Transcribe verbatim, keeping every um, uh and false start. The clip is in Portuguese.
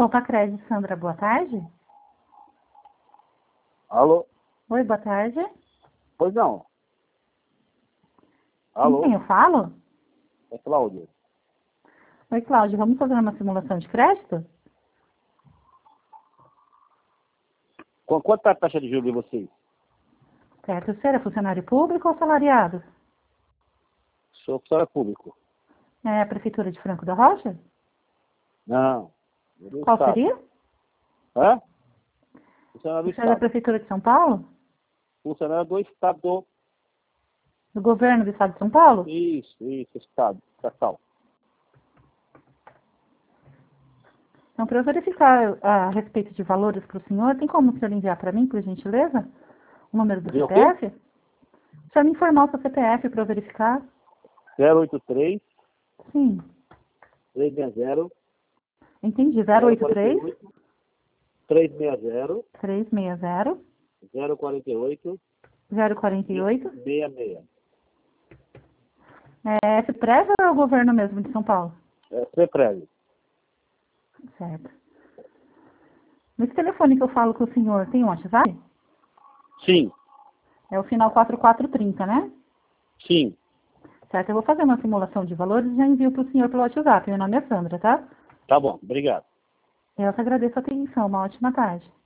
Solta Crédito, Sandra, boa tarde. Alô? Oi, boa tarde. Pois não. Com Alô? quem eu falo? É Cláudio. Oi, Cláudio, vamos fazer uma simulação de crédito? Qu- Quanto é a taxa de juros de vocês? Certo, você é funcionário público ou assalariado? Sou funcionário público. É a Prefeitura de Franco da Rocha? Não. Eu do Qual Estado. seria? Hã? Funcionário do Você é da Estado. Prefeitura de São Paulo? Funcionário do Estado. Do governo do Estado de São Paulo? Isso, isso, Estado. Estatal. Então, para eu verificar a respeito de valores para o senhor, tem como o senhor enviar para mim, por gentileza, o número do Viu o quê? C P F? O senhor me informar o seu C P F para eu verificar? zero oito três, Sim, três seis zero, entendi. zero zero oito quatro três, oito, três seis zero, três seis zero, zero quatro oito, zero quatro oito. seis seis. É esse prévio ou é o governo mesmo de São Paulo? É CEPREV. Certo. Nesse telefone que eu falo com o senhor, tem um WhatsApp? Sim, É o final quatro quatro três zero, né? sim. Certo, eu vou fazer uma simulação de valores e já envio para o senhor pelo WhatsApp. Meu nome é Sandra, tá? Tá bom, obrigado. Eu que agradeço a atenção. Uma ótima tarde.